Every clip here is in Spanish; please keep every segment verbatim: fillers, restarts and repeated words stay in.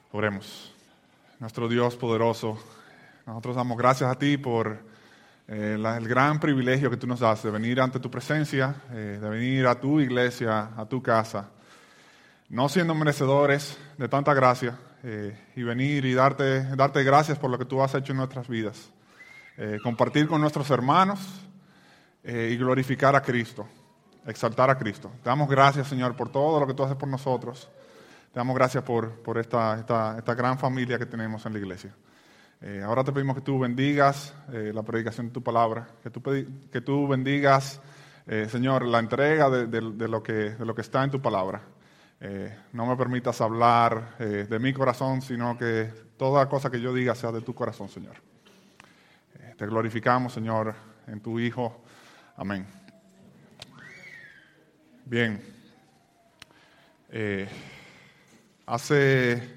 Oremos. Nuestro Dios poderoso, nosotros damos gracias a ti por eh, la, el gran privilegio que tú nos das de venir ante tu presencia, eh, de venir a tu iglesia, a tu casa, no siendo merecedores de tanta gracia, eh, y venir y darte, darte gracias por lo que tú has hecho en nuestras vidas, eh, compartir con nuestros hermanos eh, y glorificar a Cristo, exaltar a Cristo. Te damos gracias, Señor, por todo lo que tú haces por nosotros. Te damos gracias por, por esta, esta, esta gran familia que tenemos en la iglesia. Eh, ahora te pedimos que tú bendigas eh, la predicación de tu palabra, que tú, que tú bendigas, eh, Señor, la entrega de, de, de, lo que, de lo que está en tu palabra. Eh, no me permitas hablar eh, de mi corazón, sino que toda cosa que yo diga sea de tu corazón, Señor. Eh, te glorificamos, Señor, en tu Hijo. Amén. Bien. Eh, Hace,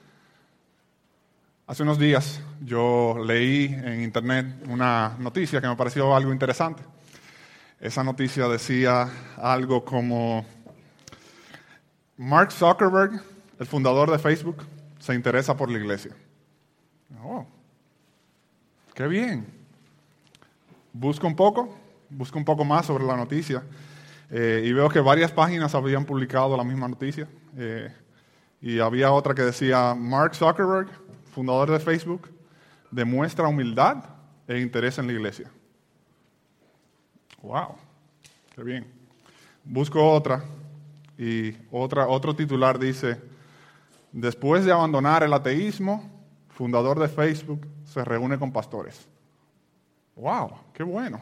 hace unos días yo leí en internet una noticia que me pareció algo interesante. Esa noticia decía algo como: Mark Zuckerberg, el fundador de Facebook, se interesa por la iglesia. Oh, qué bien. Busco un poco, busco un poco más sobre la noticia eh, y veo que varias páginas habían publicado la misma noticia. Eh, Y había otra que decía: Mark Zuckerberg, fundador de Facebook, demuestra humildad e interés en la iglesia. ¡Wow! ¡Qué bien! Busco otra y otra, otro titular dice: después de abandonar el ateísmo, fundador de Facebook se reúne con pastores. ¡Wow! ¡Qué bueno!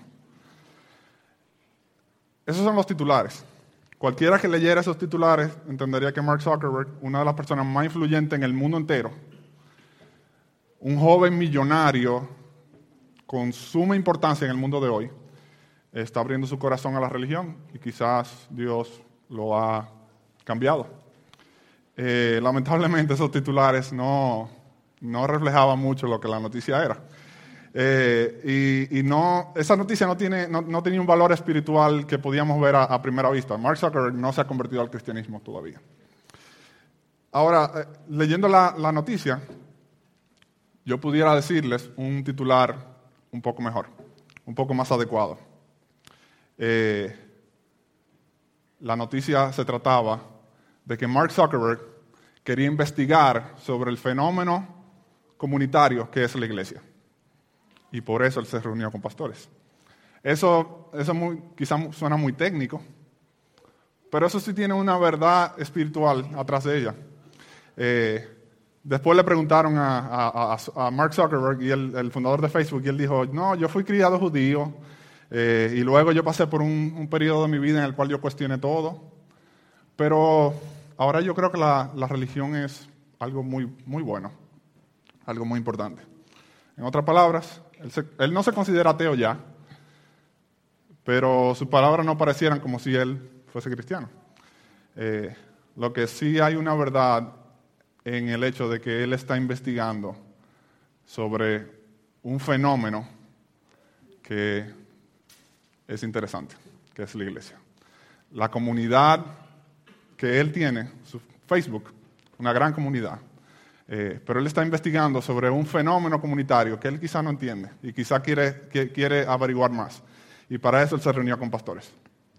Esos son los titulares. Cualquiera que leyera esos titulares entendería que Mark Zuckerberg, una de las personas más influyentes en el mundo entero, un joven millonario con suma importancia en el mundo de hoy, está abriendo su corazón a la religión y quizás Dios lo ha cambiado. Eh, lamentablemente esos titulares no, no reflejaban mucho lo que la noticia era. Eh, y, y no, esa noticia no, tiene, no, no tenía un valor espiritual que podíamos ver a, a primera vista. Mark Zuckerberg no se ha convertido al cristianismo todavía. Ahora, eh, leyendo la, la noticia, yo pudiera decirles un titular un poco mejor, un poco más adecuado. Eh, la noticia se trataba de que Mark Zuckerberg quería investigar sobre el fenómeno comunitario que es la iglesia. Y por eso él se reunió con pastores. Eso, eso muy, quizás suena muy técnico, pero eso sí tiene una verdad espiritual atrás de ella. Eh, después le preguntaron a, a, a Mark Zuckerberg, y el, el fundador de Facebook, y él dijo: no, yo fui criado judío, eh, y luego yo pasé por un, un periodo de mi vida en el cual yo cuestioné todo, pero ahora yo creo que la, la religión es algo muy, muy bueno, algo muy importante. En otras palabras, Él, se, él no se considera ateo ya, pero sus palabras no parecieran como si él fuese cristiano. Eh, lo que sí hay una verdad en el hecho de que él está investigando sobre un fenómeno que es interesante, que es la iglesia. La comunidad que él tiene, su Facebook, una gran comunidad. Eh, pero él está investigando sobre un fenómeno comunitario que él quizá no entiende y quizá quiere, que, quiere averiguar más. Y para eso él se reunió con pastores.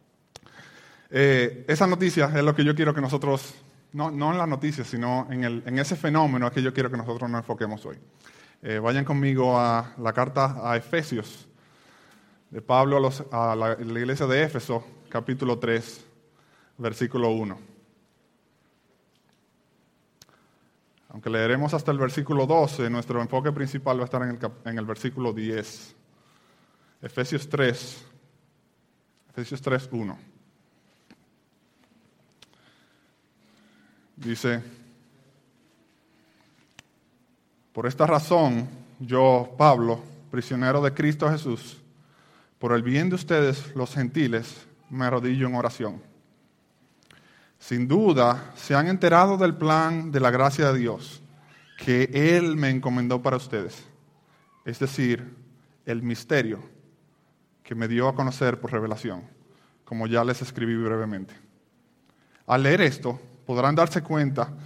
Eh, esa noticia es lo que yo quiero que nosotros, no, no en la noticia, sino en, el, en ese fenómeno es que yo quiero que nosotros nos enfoquemos hoy. Eh, vayan conmigo a la carta a Efesios, de Pablo a, los, a la, la iglesia de Éfeso, capítulo tres, versículo uno. Aunque leeremos hasta el versículo doce, nuestro enfoque principal va a estar en el, en el versículo diez. Efesios tres, Efesios tres, uno. Dice: por esta razón, yo, Pablo, prisionero de Cristo Jesús, por el bien de ustedes, los gentiles, me arrodillo en oración. Sin duda, se han enterado del plan de la gracia de Dios que Él me encomendó para ustedes, es decir, el misterio que me dio a conocer por revelación, como ya les escribí brevemente. Al leer esto, podrán darse cuenta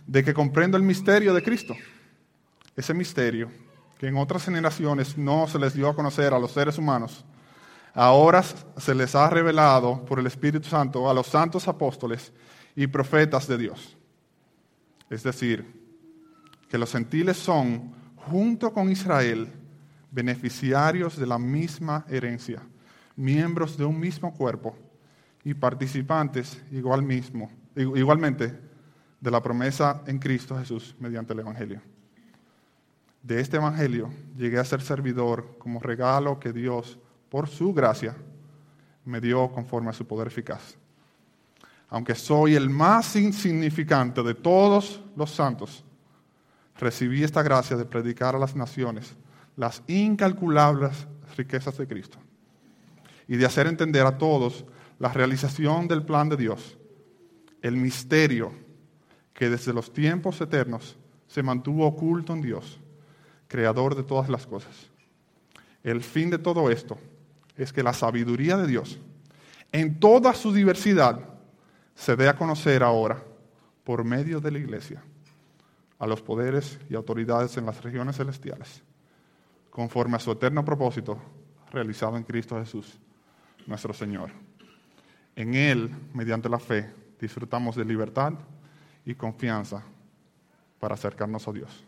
de que comprendo el misterio de Cristo. Ese misterio que en otras generaciones no se les dio a conocer a los seres humanos, ahora se les ha revelado por el Espíritu Santo a los santos apóstoles y profetas de Dios. Es decir, que los gentiles son, junto con Israel, beneficiarios de la misma herencia, miembros de un mismo cuerpo y participantes igual mismo, igualmente de la promesa en Cristo Jesús mediante el Evangelio. De este Evangelio llegué a ser servidor como regalo que Dios, por su gracia, me dio conforme a su poder eficaz. Aunque soy el más insignificante de todos los santos, recibí esta gracia de predicar a las naciones las incalculables riquezas de Cristo y de hacer entender a todos la realización del plan de Dios, el misterio que desde los tiempos eternos se mantuvo oculto en Dios, creador de todas las cosas. El fin de todo esto es que la sabiduría de Dios, en toda su diversidad, se dé a conocer ahora por medio de la Iglesia a los poderes y autoridades en las regiones celestiales, conforme a su eterno propósito realizado en Cristo Jesús, nuestro Señor. En Él, mediante la fe, disfrutamos de libertad y confianza para acercarnos a Dios.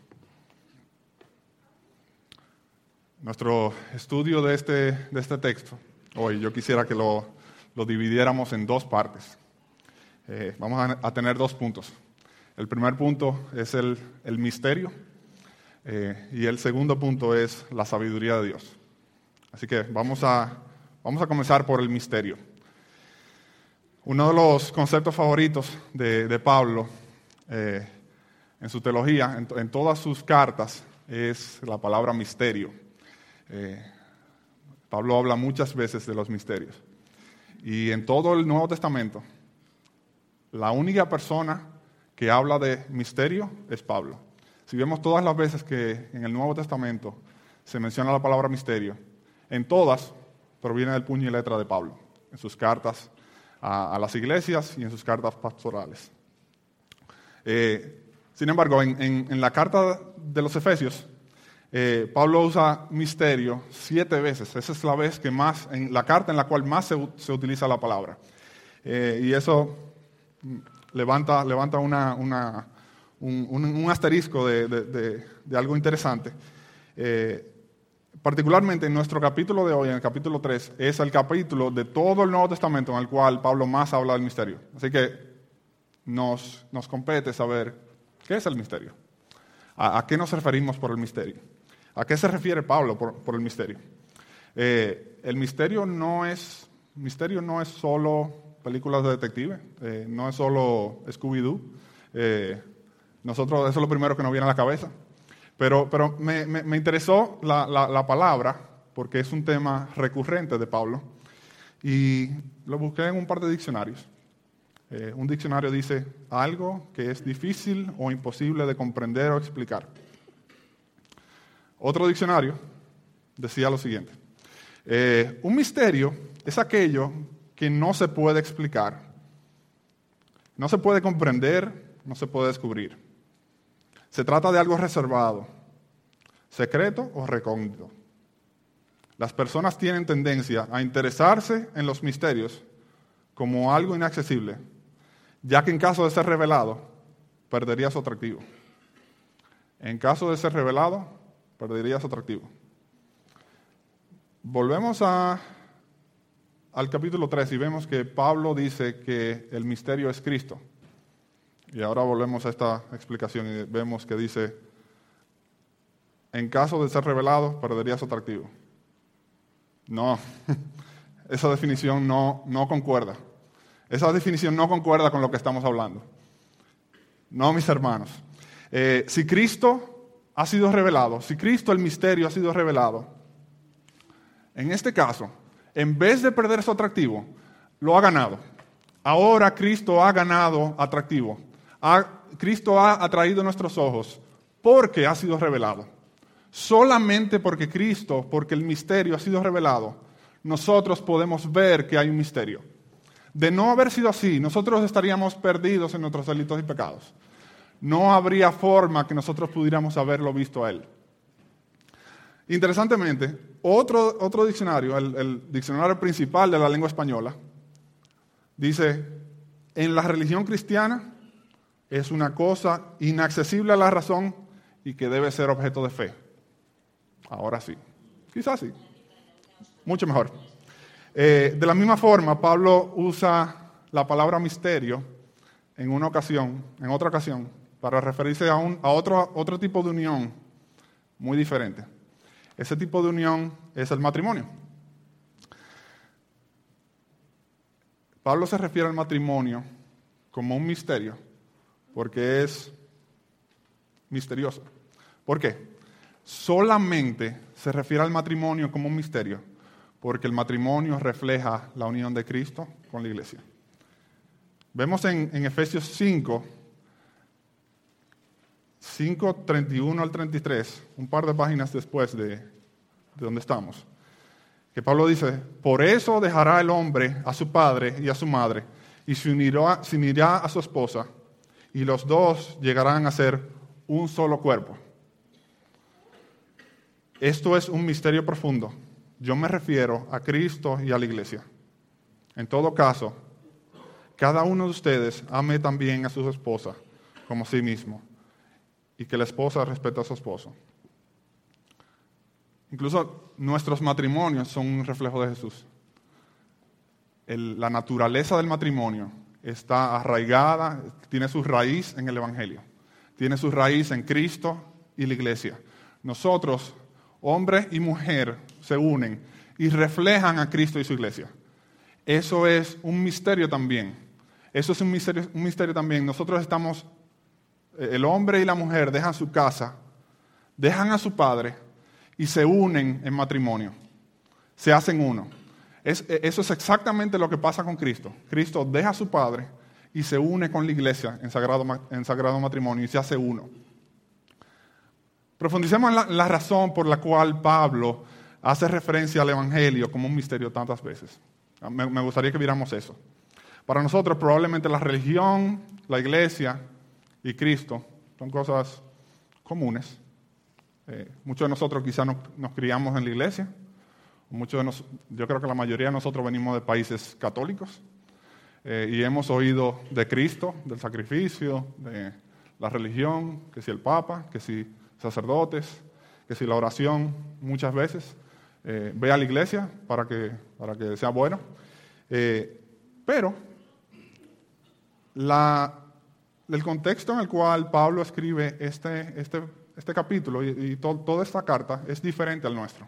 Nuestro estudio de este, de este texto, hoy yo quisiera que lo, lo dividiéramos en dos partes. Eh, vamos a, a tener dos puntos. El primer punto es el, el misterio eh, y el segundo punto es la sabiduría de Dios. Así que vamos a, vamos a comenzar por el misterio. Uno de los conceptos favoritos de, de Pablo eh, en su teología, en, en todas sus cartas, es la palabra misterio. Eh, Pablo habla muchas veces de los misterios. Y en todo el Nuevo Testamento, la única persona que habla de misterio es Pablo. Si vemos todas las veces que en el Nuevo Testamento se menciona la palabra misterio, en todas proviene del puño y letra de Pablo, en sus cartas a, a las iglesias y en sus cartas pastorales. Eh, sin embargo, en, en, en la carta de los Efesios, Eh, Pablo usa misterio siete veces. Esa es la vez que más, en la carta en la cual más se, se utiliza la palabra. Eh, y eso levanta, levanta una, una, un, un, un asterisco de, de, de, de algo interesante. Eh, particularmente en nuestro capítulo de hoy, en el capítulo tres, es el capítulo de todo el Nuevo Testamento en el cual Pablo más habla del misterio. Así que nos, nos compete saber qué es el misterio. ¿A, a qué nos referimos por el misterio? ¿A qué se refiere Pablo por, por el misterio? Eh, el misterio no es, misterio no es solo películas de detective, eh, no es solo Scooby-Doo. Eh, nosotros, eso es lo primero que nos viene a la cabeza. Pero, pero me, me, me interesó la, la, la palabra porque es un tema recurrente de Pablo y lo busqué en un par de diccionarios. Eh, un diccionario dice algo que es difícil o imposible de comprender o explicar. Otro diccionario decía lo siguiente. Eh, un misterio es aquello que no se puede explicar, no se puede comprender, no se puede descubrir. Se trata de algo reservado, secreto o recóndito. Las personas tienen tendencia a interesarse en los misterios como algo inaccesible, ya que en caso de ser revelado, perdería su atractivo. En caso de ser revelado, perdería su atractivo. Volvemos a, al capítulo tres y vemos que Pablo dice que el misterio es Cristo. Y ahora volvemos a esta explicación y vemos que dice, en caso de ser revelado, perdería su atractivo. No, esa definición no, no concuerda. Esa definición no concuerda con lo que estamos hablando. No, mis hermanos. Eh, si Cristo ha sido revelado, si Cristo, el misterio, ha sido revelado, en este caso, en vez de perder su atractivo, lo ha ganado. Ahora Cristo ha ganado atractivo. Ha, Cristo ha atraído nuestros ojos porque ha sido revelado. Solamente porque Cristo, porque el misterio ha sido revelado, nosotros podemos ver que hay un misterio. De no haber sido así, nosotros estaríamos perdidos en nuestros delitos y pecados. no habría forma que nosotros pudiéramos haberlo visto a Él. Interesantemente, otro, otro diccionario, el, el diccionario principal de la lengua española, dice, en la religión cristiana es una cosa inaccesible a la razón y que debe ser objeto de fe. Ahora sí, quizás sí, mucho mejor. Eh, de la misma forma, Pablo usa la palabra misterio en una ocasión, en otra ocasión, para referirse a, un, a otro, otro tipo de unión muy diferente. Ese tipo de unión es el matrimonio. Pablo se refiere al matrimonio como un misterio, porque es misterioso. ¿Por qué? Solamente se refiere al matrimonio como un misterio, porque el matrimonio refleja la unión de Cristo con la iglesia. Vemos en, en Efesios cinco, cinco, treinta y uno al treinta y tres, un par de páginas después de, de donde estamos, que Pablo dice, por eso dejará el hombre a su padre y a su madre, y se unirá, se unirá a su esposa, y los dos llegarán a ser un solo cuerpo. Esto es un misterio profundo. Yo me refiero a Cristo y a la iglesia. En todo caso, cada uno de ustedes ame también a su esposa como a sí mismo, y que la esposa respete a su esposo. Incluso nuestros matrimonios son un reflejo de Jesús. El, la naturaleza del matrimonio está arraigada, tiene su raíz en el Evangelio, tiene su raíz en Cristo y la iglesia. Nosotros, hombre y mujer, se unen y reflejan a Cristo y su iglesia. Eso es un misterio también. Eso es un misterio, un misterio también. Nosotros estamos, el hombre y la mujer dejan su casa, dejan a su padre y se unen en matrimonio. Se hacen uno. Es, eso es exactamente lo que pasa con Cristo. Cristo deja a su padre y se une con la iglesia en sagrado, en sagrado matrimonio y se hace uno. Profundicemos en la, la razón por la cual Pablo hace referencia al Evangelio como un misterio tantas veces. Me, me gustaría que viéramos eso. Para nosotros probablemente la religión, la iglesia y Cristo son cosas comunes. Eh, muchos de nosotros quizás nos, nos criamos en la iglesia. Muchos de nos, yo creo que la mayoría de nosotros venimos de países católicos eh, y hemos oído de Cristo, del sacrificio, de la religión, que si el Papa, que si sacerdotes, que si la oración muchas veces. Eh, ve a la iglesia para que, para que sea bueno. Eh, pero la, el contexto en el cual Pablo escribe este, este, este capítulo y, y to, toda esta carta es diferente al nuestro.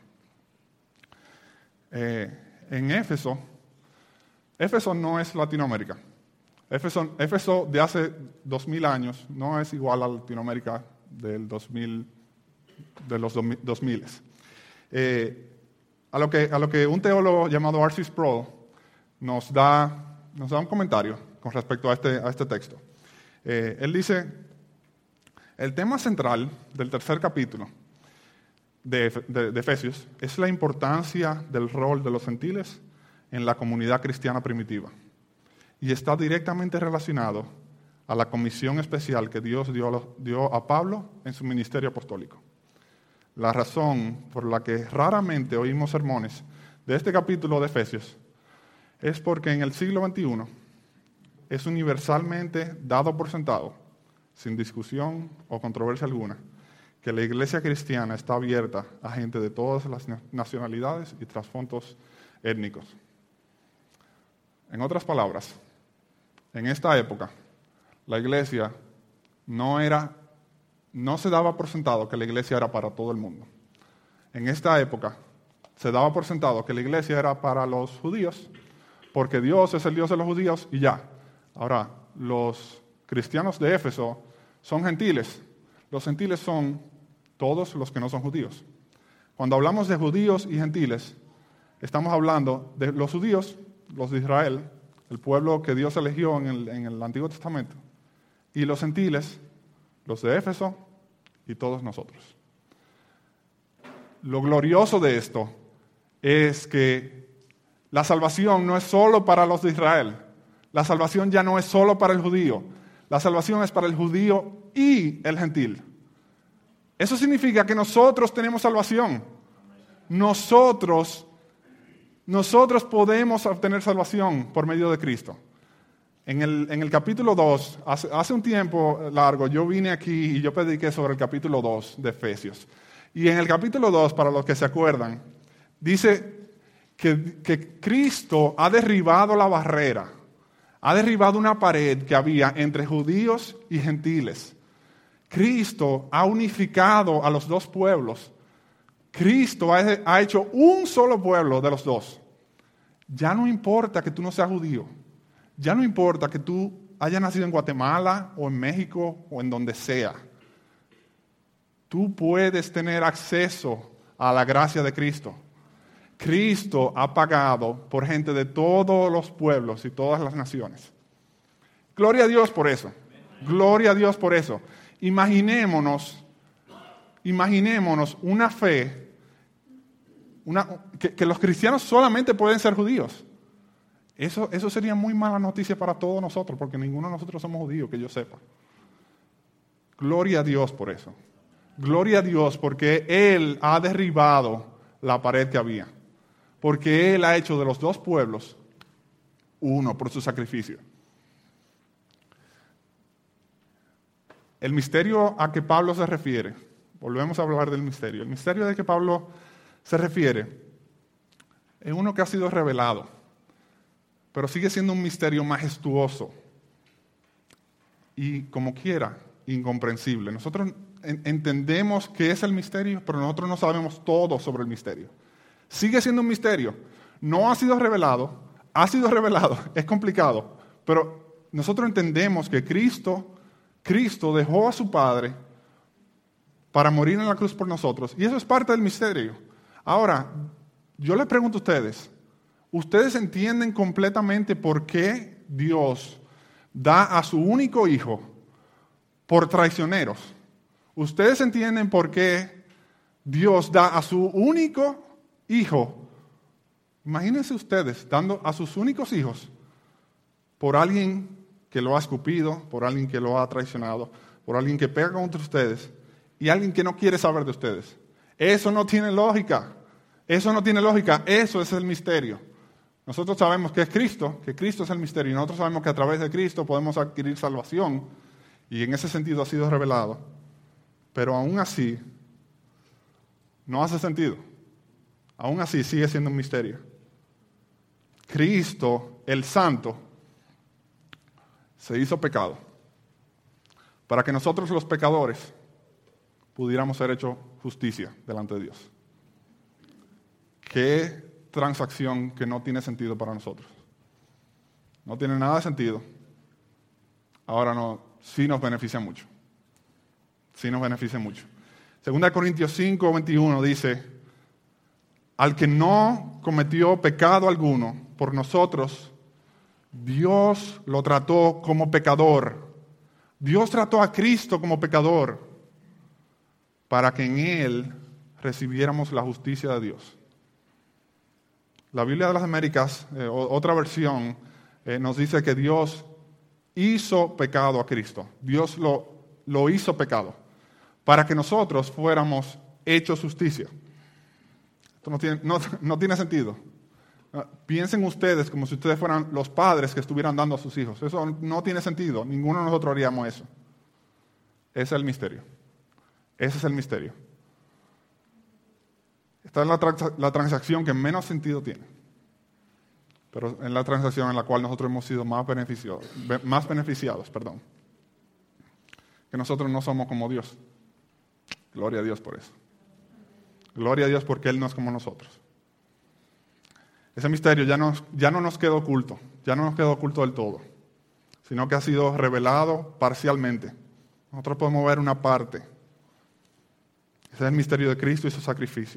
Eh, en Éfeso, Éfeso no es Latinoamérica. Éfeso, Éfeso de hace dos mil años no es igual a Latinoamérica del dos mil, de los dos mil. Eh, a, lo que, a lo que un teólogo llamado R C Sproul nos da, nos da un comentario con respecto a este, a este texto. Eh, él dice, el tema central del tercer capítulo De, de, de Efesios es la importancia del rol de los gentiles en la comunidad cristiana primitiva y está directamente relacionado a la comisión especial que Dios dio, dio a Pablo en su ministerio apostólico. La razón por la que raramente oímos sermones de este capítulo de Efesios es porque en el siglo veintiuno es universalmente dado por sentado, sin discusión o controversia alguna, que la iglesia cristiana está abierta a gente de todas las nacionalidades y trasfondos étnicos. En otras palabras, en esta época, la iglesia no era, no se daba por sentado que la iglesia era para todo el mundo. En esta época, se daba por sentado que la iglesia era para los judíos, porque Dios es el Dios de los judíos y ya. Ahora, los cristianos de Éfeso son gentiles. Los gentiles son todos los que no son judíos. Cuando hablamos de judíos y gentiles, estamos hablando de los judíos, los de Israel, el pueblo que Dios eligió en el, en el Antiguo Testamento, y los gentiles, los de Éfeso y todos nosotros. Lo glorioso de esto es que la salvación no es solo para los de Israel, la salvación ya no es solo para el judío, La salvación es para el judío y el gentil. Eso significa que nosotros tenemos salvación. Nosotros, nosotros podemos obtener salvación por medio de Cristo. En el, en el capítulo dos, hace, hace un tiempo largo, yo vine aquí y yo prediqué sobre el capítulo dos de Efesios. Y en el capítulo dos, para los que se acuerdan, dice que, que Cristo ha derribado la barrera, ha derribado una pared que había entre judíos y gentiles. Cristo ha unificado a los dos pueblos. Cristo ha, ha hecho un solo pueblo de los dos. Ya no importa que tú no seas judío. Ya no importa que tú hayas nacido en Guatemala o en México o en donde sea. Tú puedes tener acceso a la gracia de Cristo. Cristo ha pagado por gente de todos los pueblos y todas las naciones. Gloria a Dios por eso. Gloria a Dios por eso. Imaginémonos, imaginémonos una fe, una, que, que los cristianos solamente pueden ser judíos. Eso, eso sería muy mala noticia para todos nosotros, porque ninguno de nosotros somos judíos, que yo sepa. Gloria a Dios por eso. Gloria a Dios porque Él ha derribado la pared que había. Porque Él ha hecho de los dos pueblos uno por su sacrificio. El misterio a que Pablo se refiere, volvemos a hablar del misterio, el misterio de que Pablo se refiere es uno que ha sido revelado, pero sigue siendo un misterio majestuoso y, como quiera, incomprensible. Nosotros en- entendemos qué es el misterio, pero nosotros no sabemos todo sobre el misterio. Sigue siendo un misterio, no ha sido revelado, ha sido revelado, es complicado, pero nosotros entendemos que Cristo... Cristo dejó a su Padre para morir en la cruz por nosotros. Y eso es parte del misterio. Ahora, yo les pregunto a ustedes, ¿ustedes entienden completamente por qué Dios da a su único hijo por traicioneros? ¿Ustedes entienden por qué Dios da a su único hijo? Imagínense ustedes dando a sus únicos hijos por alguien que lo ha escupido, por alguien que lo ha traicionado, por alguien que pega contra ustedes y alguien que no quiere saber de ustedes. Eso no tiene lógica. Eso no tiene lógica. Eso es el misterio. Nosotros sabemos que es Cristo, que Cristo es el misterio, y nosotros sabemos que a través de Cristo podemos adquirir salvación, y en ese sentido ha sido revelado. Pero aún así, no hace sentido. Aún así sigue siendo un misterio. Cristo, el Santo, se hizo pecado para que nosotros los pecadores pudiéramos ser hechos justicia delante de Dios. Qué transacción que no tiene sentido para nosotros. No tiene nada de sentido. Ahora no, sí nos beneficia mucho. Sí nos beneficia mucho. Segunda Corintios cinco, veintiuno dice: al que no cometió pecado alguno por nosotros, Dios lo trató como pecador. Dios trató a Cristo como pecador para que en Él recibiéramos la justicia de Dios. La Biblia de las Américas, eh, otra versión, eh, nos dice que Dios hizo pecado a Cristo. Dios lo, lo hizo pecado para que nosotros fuéramos hechos justicia. Esto no tiene, no, no tiene sentido. Piensen ustedes como si ustedes fueran los padres que estuvieran dando a sus hijos. Eso no tiene sentido. Ninguno de nosotros haríamos eso. Ese es el misterio. Ese es el misterio. Esta es la, trans- la transacción que menos sentido tiene. Pero es la transacción en la cual nosotros hemos sido más beneficiados. Más beneficiados, perdón. Que nosotros no somos como Dios. Gloria a Dios por eso. Gloria a Dios porque Él no es como nosotros. Ese misterio ya, nos, ya no nos quedó oculto, ya no nos quedó oculto del todo, sino que ha sido revelado parcialmente. Nosotros podemos ver una parte. Ese es el misterio de Cristo y su sacrificio.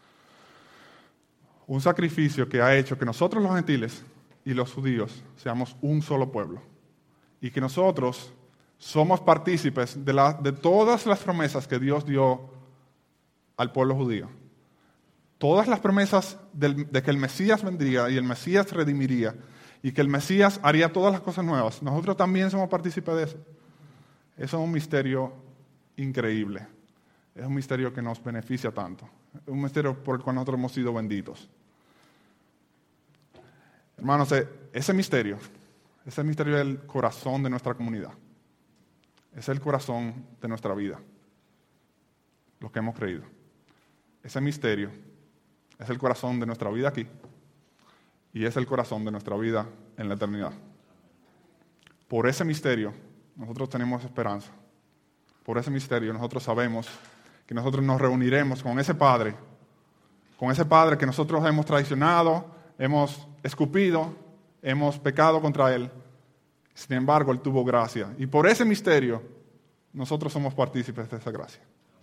Un sacrificio que ha hecho que nosotros los gentiles y los judíos seamos un solo pueblo. Y que nosotros somos partícipes de, la, de todas las promesas que Dios dio al pueblo judío. Todas las promesas del, de que el Mesías vendría y el Mesías redimiría y que el Mesías haría todas las cosas nuevas. Nosotros también somos partícipes de eso. Eso es un misterio increíble. Es un misterio que nos beneficia tanto. Es un misterio por el cual nosotros hemos sido benditos. Hermanos, ese misterio, ese misterio es el corazón de nuestra comunidad. Es el corazón de nuestra vida. Lo que hemos creído. Ese misterio es el corazón de nuestra vida aquí. Y es el corazón de nuestra vida en la eternidad. Por ese misterio, nosotros tenemos esperanza. Por ese misterio, nosotros sabemos que nosotros nos reuniremos con ese Padre, con ese Padre que nosotros hemos traicionado, hemos escupido, hemos pecado contra Él. Sin embargo, Él tuvo gracia. Y por ese misterio, nosotros somos partícipes de esa gracia.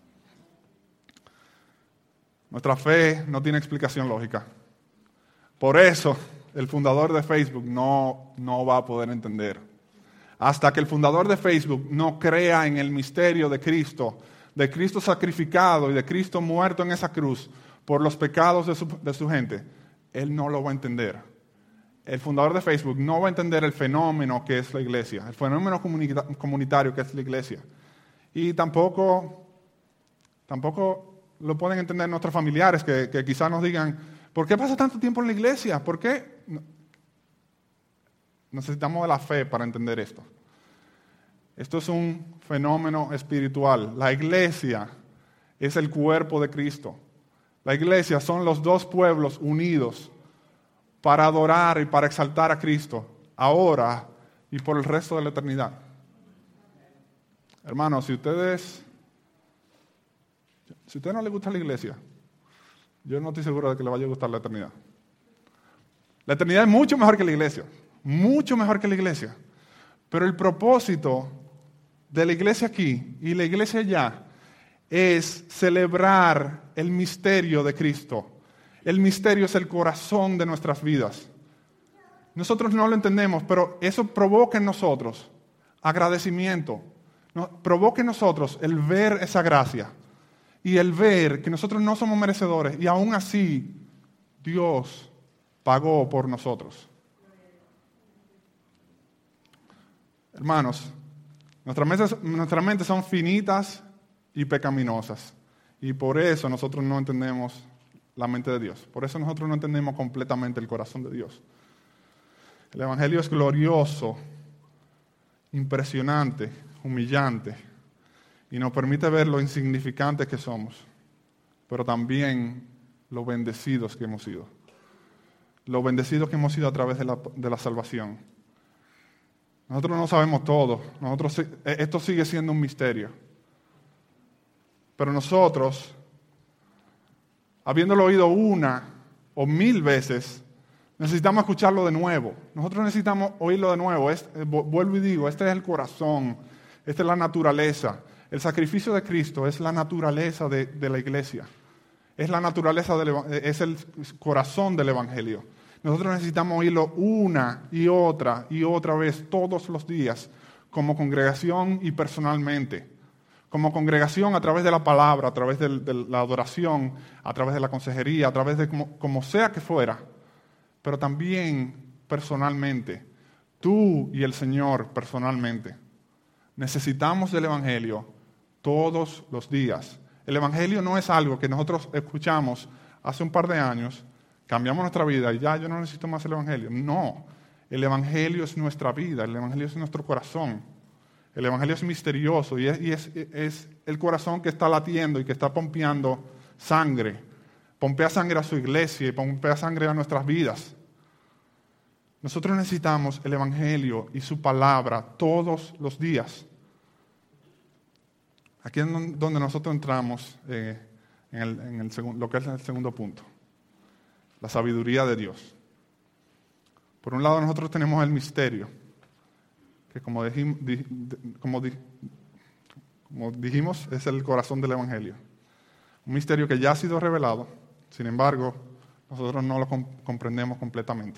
Nuestra fe no tiene explicación lógica. Por eso, el fundador de Facebook no, no va a poder entender. Hasta que el fundador de Facebook no crea en el misterio de Cristo, de Cristo sacrificado y de Cristo muerto en esa cruz por los pecados de su, de su gente, él no lo va a entender. El fundador de Facebook no va a entender el fenómeno que es la iglesia, el fenómeno comunita- comunitario que es la iglesia. Y tampoco, tampoco lo pueden entender nuestros familiares que, que quizás nos digan, ¿por qué pasa tanto tiempo en la iglesia? ¿Por qué? Necesitamos de la fe para entender esto. Esto es un fenómeno espiritual. La iglesia es el cuerpo de Cristo. La iglesia son los dos pueblos unidos para adorar y para exaltar a Cristo, ahora y por el resto de la eternidad. Hermanos, si ustedes, si a ustedes no les gusta la iglesia, yo no estoy seguro de que les vaya a gustar la eternidad. La eternidad es mucho mejor que la iglesia, mucho mejor que la iglesia. Pero el propósito de la iglesia aquí y la iglesia allá es celebrar el misterio de Cristo. El misterio es el corazón de nuestras vidas. Nosotros no lo entendemos, pero eso provoca en nosotros agradecimiento, ¿no? Provoca en nosotros el ver esa gracia y el ver que nosotros no somos merecedores y aún así Dios pagó por nosotros. Hermanos, nuestras mentes, nuestras mentes son finitas y pecaminosas y por eso nosotros no entendemos la mente de Dios. Por eso nosotros no entendemos completamente el corazón de Dios. El Evangelio es glorioso, impresionante, humillante y nos permite ver lo insignificantes que somos, pero también lo bendecidos que hemos sido. Lo bendecidos que hemos sido a través de la, de la salvación. Nosotros no sabemos todo. Nosotros, esto sigue siendo un misterio. Pero nosotros, habiéndolo oído una o mil veces, necesitamos escucharlo de nuevo. Nosotros necesitamos oírlo de nuevo. Es, vuelvo y digo, este es el corazón, esta es la naturaleza. El sacrificio de Cristo es la naturaleza de, de la iglesia. Es la naturaleza, del, es el corazón del Evangelio. Nosotros necesitamos oírlo una y otra y otra vez todos los días, como congregación y personalmente. Como congregación a través de la palabra, a través de, de la adoración, a través de la consejería, a través de como, como sea que fuera, pero también personalmente. Tú y el Señor personalmente. Necesitamos del Evangelio todos los días. El Evangelio no es algo que nosotros escuchamos hace un par de años, cambiamos nuestra vida y ya yo no necesito más el Evangelio. No, el Evangelio es nuestra vida, el Evangelio es nuestro corazón. El Evangelio es misterioso y, es, y es, es el corazón que está latiendo y que está pompeando sangre. Pompea sangre a su iglesia y pompea sangre a nuestras vidas. Nosotros necesitamos el Evangelio y su palabra todos los días. Aquí es donde nosotros entramos eh, en, el, en el segun, lo que es el segundo punto. La sabiduría de Dios. Por un lado nosotros tenemos el misterio, que como, dijim, di, como, di, como dijimos es el corazón del Evangelio. Un misterio que ya ha sido revelado, sin embargo, nosotros no lo comp- comprendemos completamente.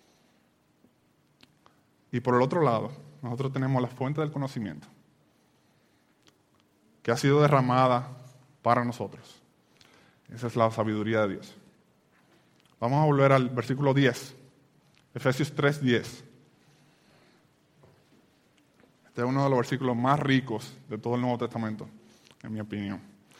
Y por el otro lado, nosotros tenemos la fuente del conocimiento, que ha sido derramada para nosotros. Esa es la sabiduría de Dios. Vamos a volver al versículo diez, Efesios tres, diez. Este es uno de los versículos más ricos de todo el Nuevo Testamento, en mi opinión.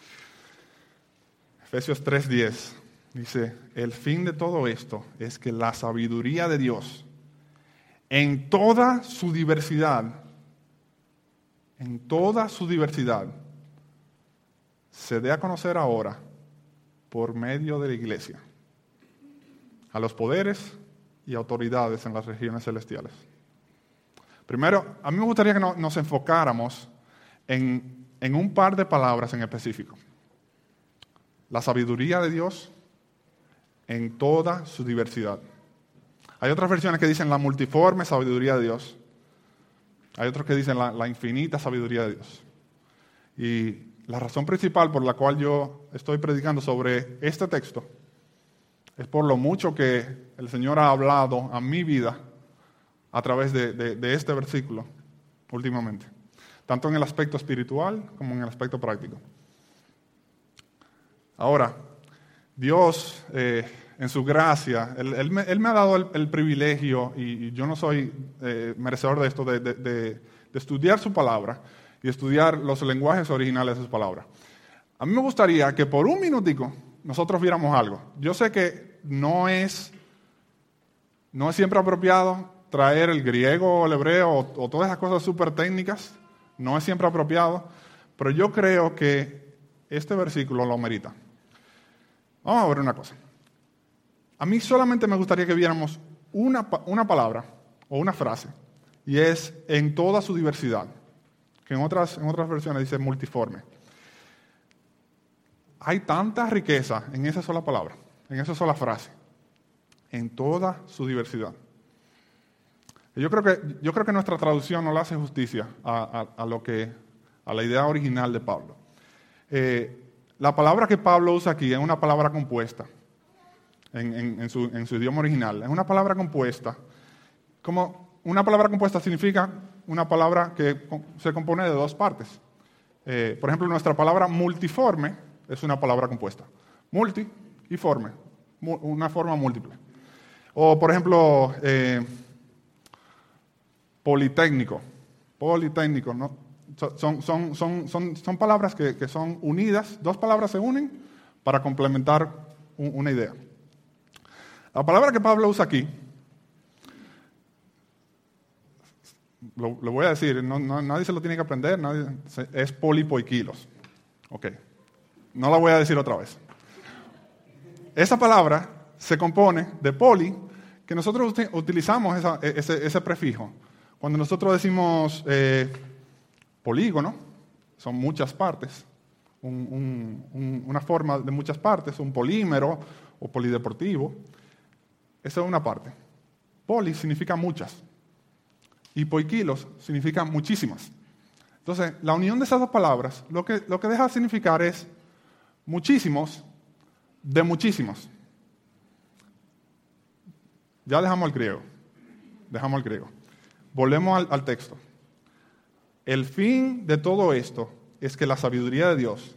Efesios tres diez dice, el fin de todo esto es que la sabiduría de Dios, en toda su diversidad, en toda su diversidad, se dé a conocer ahora por medio de la iglesia, a los poderes y autoridades en las regiones celestiales. Primero, a mí me gustaría que no, nos enfocáramos en, en un par de palabras en específico. La sabiduría de Dios en toda su diversidad. Hay otras versiones que dicen la multiforme sabiduría de Dios. Hay otros que dicen la, la infinita sabiduría de Dios. Y la razón principal por la cual yo estoy predicando sobre este texto es por lo mucho que el Señor ha hablado a mi vida a través de, de, de este versículo últimamente, tanto en el aspecto espiritual como en el aspecto práctico. Ahora, Dios, eh, en su gracia, Él, él, me, él me ha dado el, el privilegio, y, y yo no soy eh, merecedor de esto, de, de, de, de estudiar su palabra y estudiar los lenguajes originales de su palabra. A mí me gustaría que por un minutico nosotros viéramos algo. Yo sé que no es, no es siempre apropiado traer el griego o el hebreo o, o todas esas cosas súper técnicas, no es siempre apropiado, pero yo creo que este versículo lo merita. Vamos a ver una cosa. A mí solamente me gustaría que viéramos una, una palabra o una frase, y es en toda su diversidad, que en otras, en otras versiones dice multiforme. Hay tanta riqueza en esa sola palabra, en esa sola frase, en toda su diversidad. Yo creo que, yo creo que nuestra traducción no le hace justicia a, a, a, lo que, a la idea original de Pablo. Eh, la palabra que Pablo usa aquí es una palabra compuesta en, en, en, su, en su idioma original. Es una palabra compuesta. Como una palabra compuesta significa una palabra que se compone de dos partes. Eh, por ejemplo, nuestra palabra multiforme es una palabra compuesta. Multi y forme, una forma múltiple. O, por ejemplo, eh, politécnico. Politécnico, ¿no? Son, son, son, son, son palabras que, que son unidas, dos palabras se unen para complementar un, una idea. La palabra que Pablo usa aquí, lo, lo voy a decir, no, no, nadie se lo tiene que aprender, nadie, es polipoikilos. Ok, no la voy a decir otra vez. Esa palabra se compone de poli, que nosotros utilizamos esa, ese, ese prefijo. Cuando nosotros decimos eh, polígono, son muchas partes, un, un, un, una forma de muchas partes, un polímero o polideportivo. Esa es una parte. Poli significa muchas y poikilos significa muchísimas. Entonces, la unión de esas dos palabras lo que, lo que deja de significar es muchísimos de muchísimos. Ya dejamos el griego. Dejamos el griego. Volvemos al, al texto. El fin de todo esto es que la sabiduría de Dios,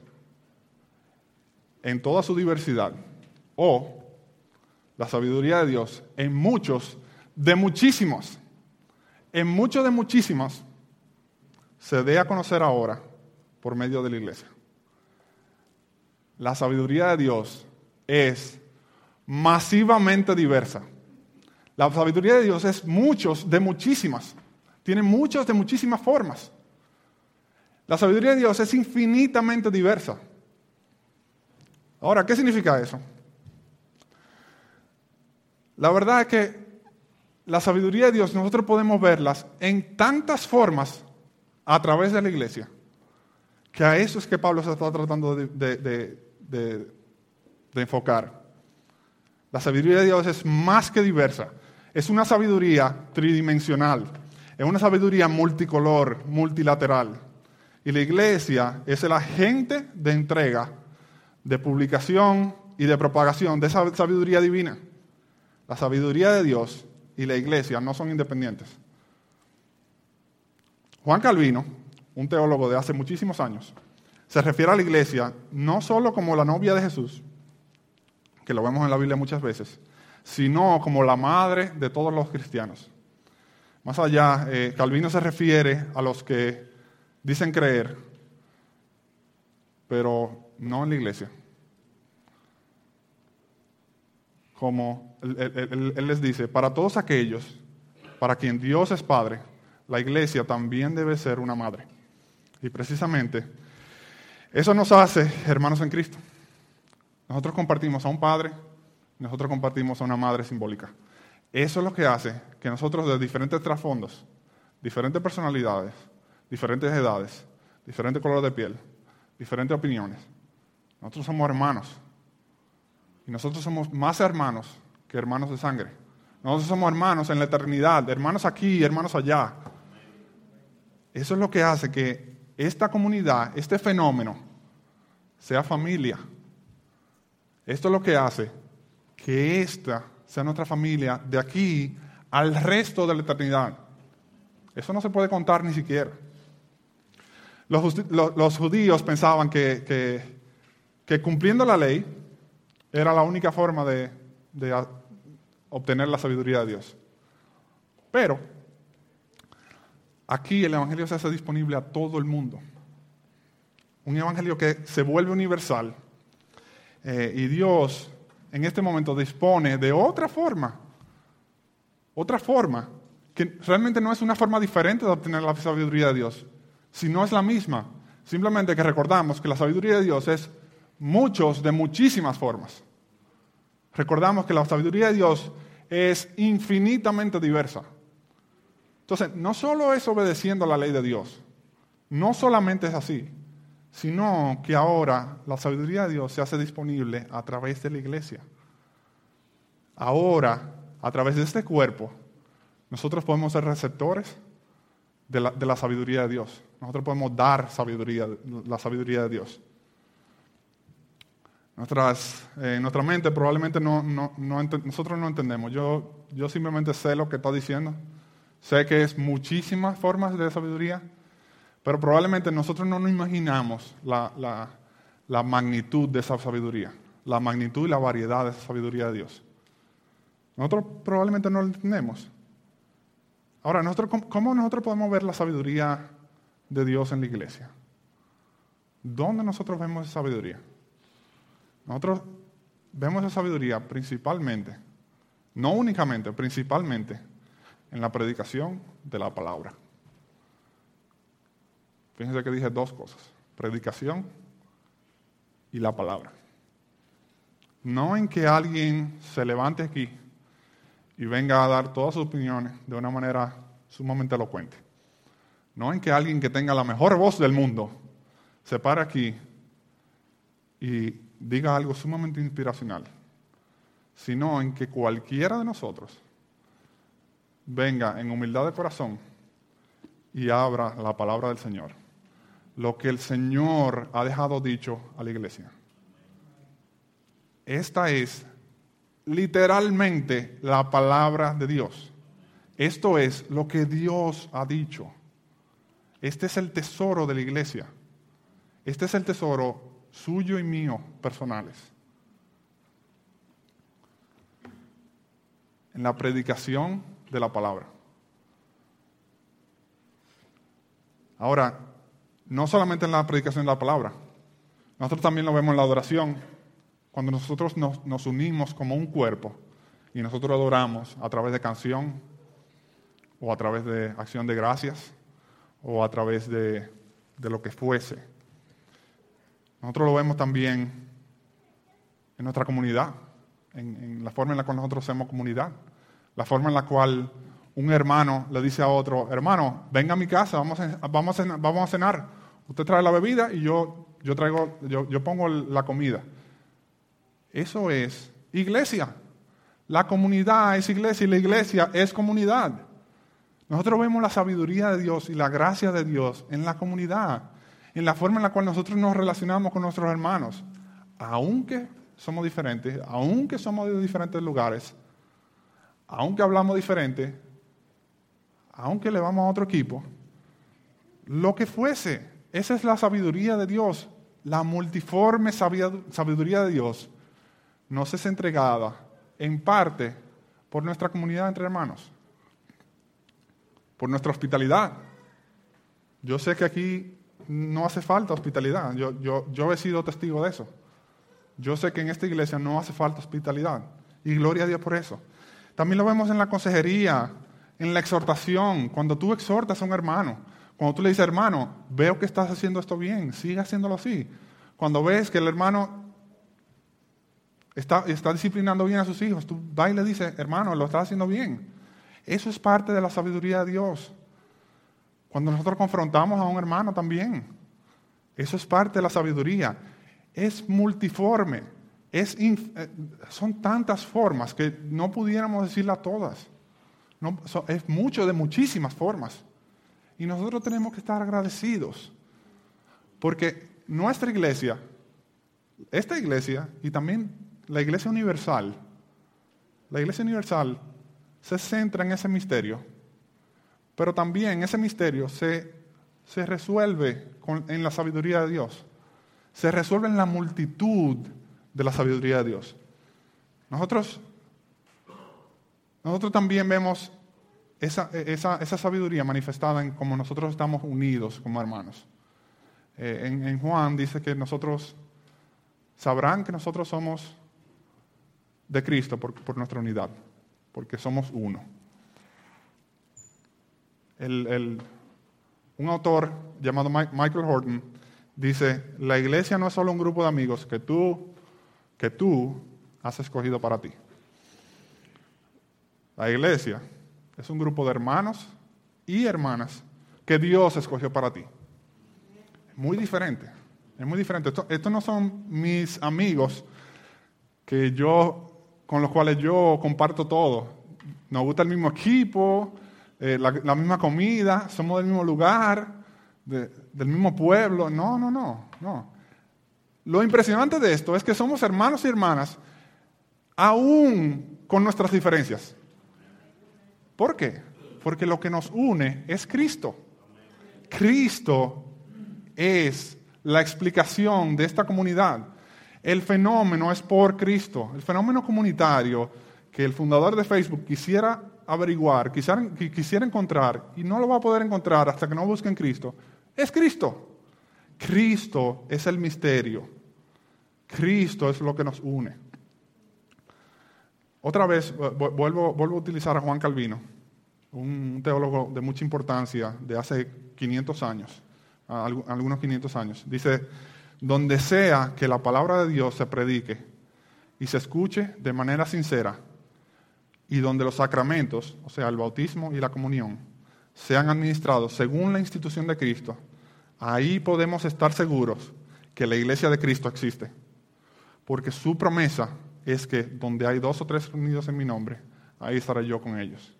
en toda su diversidad, o la sabiduría de Dios en muchos de muchísimos, en muchos de muchísimos, se dé a conocer ahora por medio de la iglesia. La sabiduría de Dios es masivamente diversa. La sabiduría de Dios es muchos de muchísimas. Tiene muchos de muchísimas formas. La sabiduría de Dios es infinitamente diversa. Ahora, ¿qué significa eso? La verdad es que la sabiduría de Dios nosotros podemos verlas en tantas formas a través de la iglesia, que a eso es que Pablo se está tratando de, de, de, de, de enfocar. La sabiduría de Dios es más que diversa. Es una sabiduría tridimensional. Es una sabiduría multicolor, multilateral. Y la iglesia es el agente de entrega, de publicación y de propagación de esa sabiduría divina. La sabiduría de Dios y la iglesia no son independientes. Juan Calvino, un teólogo de hace muchísimos años, se refiere a la iglesia no solo como la novia de Jesús, que lo vemos en la Biblia muchas veces, sino como la madre de todos los cristianos. Más allá, eh, Calvino se refiere a los que dicen creer, pero no en la iglesia. Como él, él, él, él les dice, para todos aquellos, para quien Dios es Padre, la iglesia también debe ser una madre. Y precisamente, eso nos hace hermanos en Cristo. Nosotros compartimos a un Padre, nosotros compartimos a una madre simbólica. Eso es lo que hace que nosotros de diferentes trasfondos, diferentes personalidades, diferentes edades, diferentes colores de piel, diferentes opiniones, nosotros somos hermanos. Y nosotros somos más hermanos que hermanos de sangre. Nosotros somos hermanos en la eternidad, hermanos aquí, hermanos allá. Eso es lo que hace que esta comunidad, este fenómeno, sea familia. Esto es lo que hace que esta sea nuestra familia de aquí al resto de la eternidad. Eso no se puede contar ni siquiera. Los, los, los judíos pensaban que, que, que cumpliendo la ley era la única forma de, de obtener la sabiduría de Dios. Pero aquí el evangelio se hace disponible a todo el mundo. Un evangelio que se vuelve universal. Eh, y Dios en este momento dispone de otra forma. Otra forma. Que realmente no es una forma diferente de obtener la sabiduría de Dios. Sino es la misma. Simplemente que recordamos que la sabiduría de Dios es muchos de muchísimas formas. Recordamos que la sabiduría de Dios es infinitamente diversa. Entonces, no solo es obedeciendo a la ley de Dios, no solamente es así, sino que ahora la sabiduría de Dios se hace disponible a través de la iglesia. Ahora, a través de este cuerpo, nosotros podemos ser receptores de la, de la sabiduría de Dios. Nosotros podemos dar sabiduría, la sabiduría de Dios. Nuestras, eh, nuestra mente probablemente no, no, no ent- nosotros no entendemos. Yo, yo simplemente sé lo que está diciendo. Sé que es muchísimas formas de sabiduría, pero probablemente nosotros no nos imaginamos la, la, la magnitud de esa sabiduría, la magnitud y la variedad de esa sabiduría de Dios. Nosotros probablemente no lo entendemos. Ahora, nosotros, ¿cómo nosotros podemos ver la sabiduría de Dios en la iglesia? ¿Dónde nosotros vemos esa sabiduría? Nosotros vemos esa sabiduría principalmente, no únicamente, principalmente, en la predicación de la palabra. Fíjense que dije dos cosas, predicación y la palabra. No en que alguien se levante aquí y venga a dar todas sus opiniones de una manera sumamente elocuente. No en que alguien que tenga la mejor voz del mundo se pare aquí y diga algo sumamente inspiracional, sino en que cualquiera de nosotros venga en humildad de corazón y abra la palabra del Señor. Lo que el Señor ha dejado dicho a la iglesia. Esta es literalmente la palabra de Dios. Esto es lo que Dios ha dicho. Este es el tesoro de la iglesia. Este es el tesoro suyo y mío personales. En la predicación de la palabra. Ahora, no solamente en la predicación de la palabra, nosotros también lo vemos en la adoración, cuando nosotros nos, nos unimos como un cuerpo y nosotros adoramos a través de canción o a través de acción de gracias o a través de, de lo que fuese. Nosotros lo vemos también en nuestra comunidad, en, en la forma en la cual nosotros hacemos comunidad, la forma en la cual un hermano le dice a otro, hermano, venga a mi casa, vamos a, vamos a, vamos a cenar. Usted trae la bebida y yo, yo, traigo, yo, yo pongo la comida. Eso es iglesia. La comunidad es iglesia y la iglesia es comunidad. Nosotros vemos la sabiduría de Dios y la gracia de Dios en la comunidad, en la forma en la cual nosotros nos relacionamos con nuestros hermanos. Aunque somos diferentes, aunque somos de diferentes lugares, aunque hablamos diferente, aunque le vamos a otro equipo, lo que fuese, esa es la sabiduría de Dios, la multiforme sabiduría de Dios nos es entregada en parte por nuestra comunidad entre hermanos. por nuestra hospitalidad. Yo sé que aquí no hace falta hospitalidad. Yo, yo, yo he sido testigo de eso. Yo sé que en esta iglesia no hace falta hospitalidad. Y gloria a Dios por eso. También lo vemos en la consejería, en la exhortación. Cuando tú exhortas a un hermano, cuando tú le dices, hermano, veo que estás haciendo esto bien, sigue haciéndolo así. Cuando ves que el hermano está, está disciplinando bien a sus hijos, tú vas y le dices, hermano, lo estás haciendo bien. Eso es parte de la sabiduría de Dios. Cuando nosotros confrontamos a un hermano también, eso es parte de la sabiduría. Es multiforme, es inf- son tantas formas que no pudiéramos decirlas todas. No, so, es mucho de muchísimas formas. Y nosotros tenemos que estar agradecidos. Porque nuestra iglesia, esta iglesia y también la iglesia universal, la iglesia universal se centra en ese misterio, pero también ese misterio se, se resuelve con, en la sabiduría de Dios. Se resuelve en la multitud de la sabiduría de Dios. Nosotros, nosotros también vemos esa, esa, esa sabiduría manifestada en cómo nosotros estamos unidos como hermanos. Eh, en, en Juan dice que nosotros sabrán que nosotros somos de Cristo por, por nuestra unidad, porque somos uno. El, el, un autor llamado Michael Horton dice, la iglesia no es solo un grupo de amigos que tú, que tú has escogido para ti. La iglesia es un grupo de hermanos y hermanas que Dios escogió para ti. Es muy diferente, es muy diferente. Esto, estos no son mis amigos que yo, con los cuales yo comparto todo. Nos gusta el mismo equipo, eh, la, la misma comida, somos del mismo lugar, de, del mismo pueblo. No, no, no, no. Lo impresionante de esto es que somos hermanos y hermanas aún con nuestras diferencias. ¿Por qué? Porque lo que nos une es Cristo. Cristo es la explicación de esta comunidad. El fenómeno es por Cristo. El fenómeno comunitario que el fundador de Facebook quisiera averiguar, quisiera, quisiera encontrar, y no lo va a poder encontrar hasta que no busque en Cristo, es Cristo. Cristo es el misterio. Cristo es lo que nos une. Otra vez, vuelvo, vuelvo a utilizar a Juan Calvino, un teólogo de mucha importancia de hace quinientos años, algunos quinientos años. Dice, donde sea que la palabra de Dios se predique y se escuche de manera sincera, y donde los sacramentos, o sea, el bautismo y la comunión, sean administrados según la institución de Cristo, ahí podemos estar seguros que la iglesia de Cristo existe. Porque su promesa es que donde hay dos o tres reunidos en mi nombre, ahí estaré yo con ellos.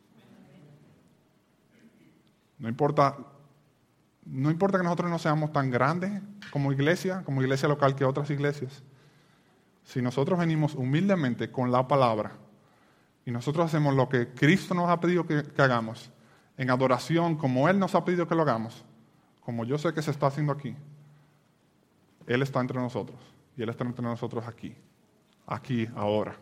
No importa, no importa que nosotros no seamos tan grandes como iglesia, como iglesia local que otras iglesias. Si nosotros venimos humildemente con la palabra y nosotros hacemos lo que Cristo nos ha pedido que, que hagamos, en adoración como Él nos ha pedido que lo hagamos, como yo sé que se está haciendo aquí, Él está entre nosotros y Él está entre nosotros aquí, aquí, ahora.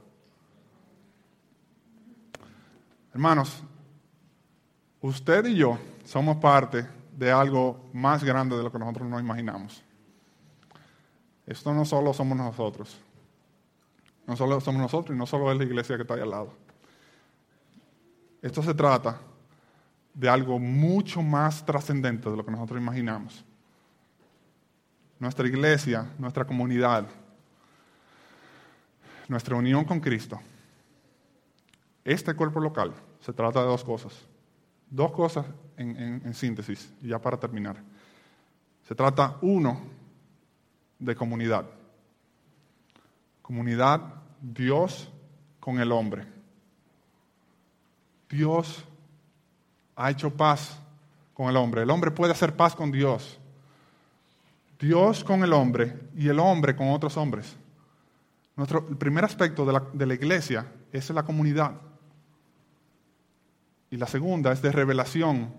Hermanos, usted y yo somos parte de algo más grande de lo que nosotros nos imaginamos. Esto no solo somos nosotros, no solo somos nosotros y no solo es la iglesia que está ahí al lado. Esto se trata de algo mucho más trascendente de lo que nosotros imaginamos. Nuestra iglesia, nuestra comunidad, nuestra unión con Cristo, este cuerpo local, se trata de dos cosas. Dos cosas en, en, en síntesis, y ya para terminar. Se trata, uno, de comunidad. Comunidad, Dios con el hombre. Dios ha hecho paz con el hombre. El hombre puede hacer paz con Dios. Dios con el hombre y el hombre con otros hombres. Nuestro, el primer aspecto de la, de la iglesia es la comunidad. Y la segunda es de revelación.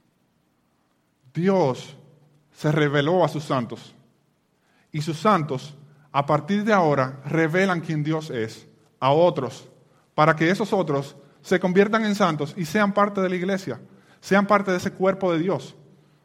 Dios se reveló a sus santos. Y sus santos, a partir de ahora, revelan quién Dios es a otros, para que esos otros se conviertan en santos y sean parte de la iglesia. Sean parte de ese cuerpo de Dios.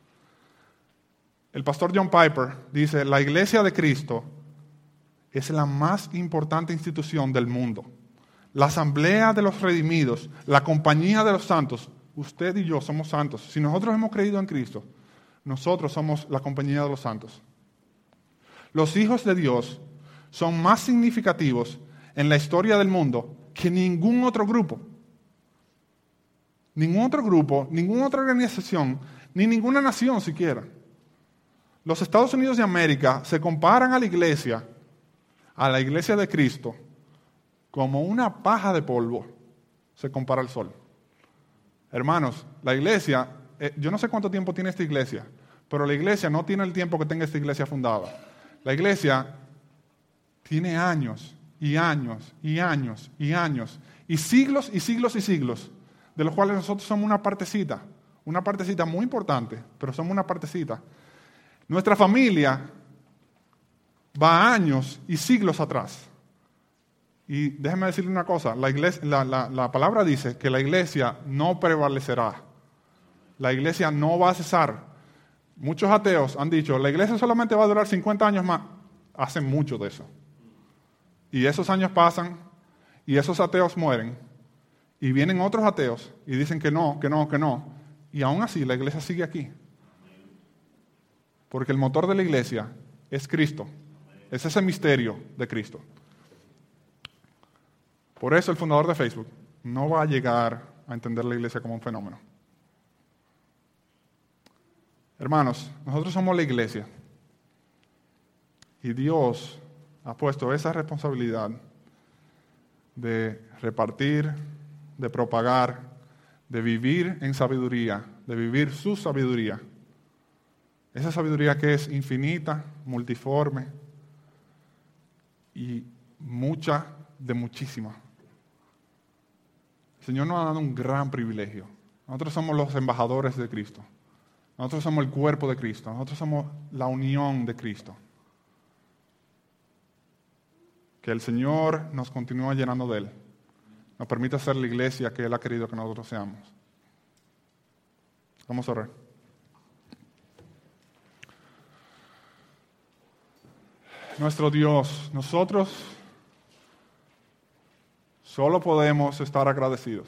El pastor John Piper dice, la iglesia de Cristo es la más importante institución del mundo. La asamblea de los redimidos, la compañía de los santos, usted y yo somos santos. Si nosotros hemos creído en Cristo, nosotros somos la compañía de los santos. Los hijos de Dios son más significativos en la historia del mundo que ningún otro grupo. Ningún otro grupo, ninguna otra organización, ni ninguna nación siquiera. Los Estados Unidos de América se comparan a la iglesia, a la iglesia de Cristo, como una paja de polvo se compara al sol. Hermanos, la iglesia, eh, yo no sé cuánto tiempo tiene esta iglesia, pero la iglesia no tiene el tiempo que tenga esta iglesia fundada. La iglesia tiene años y años y años y años y siglos y siglos y siglos, de los cuales nosotros somos una partecita, una partecita muy importante, pero somos una partecita. Nuestra familia va años y siglos atrás. Y déjeme decirle una cosa, la, iglesia, la, la, la palabra dice que la iglesia no prevalecerá. La iglesia no va a cesar. Muchos ateos han dicho, la iglesia solamente va a durar cincuenta años más. Hacen mucho de eso. Y esos años pasan y esos ateos mueren. Y vienen otros ateos y dicen que no, que no, que no. Y aún así la iglesia sigue aquí. Porque el motor de la iglesia es Cristo. Es ese misterio de Cristo. Por eso el fundador de Facebook no va a llegar a entender la iglesia como un fenómeno. Hermanos, nosotros somos la iglesia. Y Dios ha puesto esa responsabilidad de repartir, de propagar, de vivir en sabiduría, de vivir su sabiduría. Esa sabiduría que es infinita, multiforme y mucha de muchísima. El Señor nos ha dado un gran privilegio. Nosotros somos los embajadores de Cristo. Nosotros somos el cuerpo de Cristo. Nosotros somos la unión de Cristo. Que el Señor nos continúe llenando de Él. Nos permita ser la iglesia que Él ha querido que nosotros seamos. Vamos a orar. Nuestro Dios, nosotros solo podemos estar agradecidos.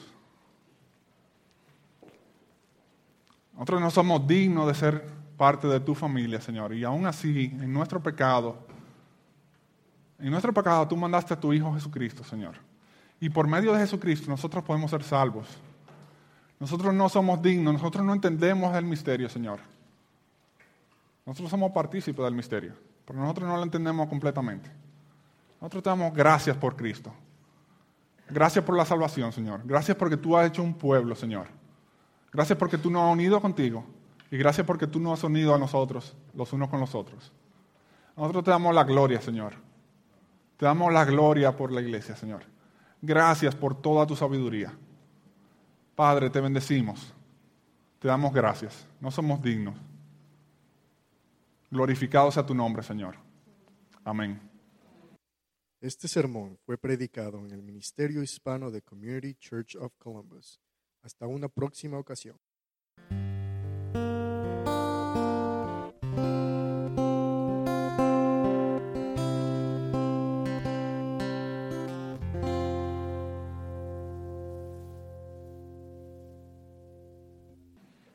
Nosotros no somos dignos de ser parte de tu familia, Señor. Y aún así, en nuestro pecado, en nuestro pecado tú mandaste a tu Hijo Jesucristo, Señor. Y por medio de Jesucristo nosotros podemos ser salvos. Nosotros no somos dignos, nosotros no entendemos el misterio, Señor. Nosotros somos partícipes del misterio, pero nosotros no lo entendemos completamente. Nosotros te damos gracias por Cristo. Gracias por la salvación, Señor. Gracias porque tú has hecho un pueblo, Señor. Gracias porque tú nos has unido contigo. Y gracias porque tú nos has unido a nosotros, los unos con los otros. Nosotros te damos la gloria, Señor. Te damos la gloria por la iglesia, Señor. Gracias por toda tu sabiduría. Padre, te bendecimos. Te damos gracias. No somos dignos. Glorificado sea tu nombre, Señor. Amén. Este sermón fue predicado en el Ministerio Hispano de Community Church of Columbus. Hasta una próxima ocasión.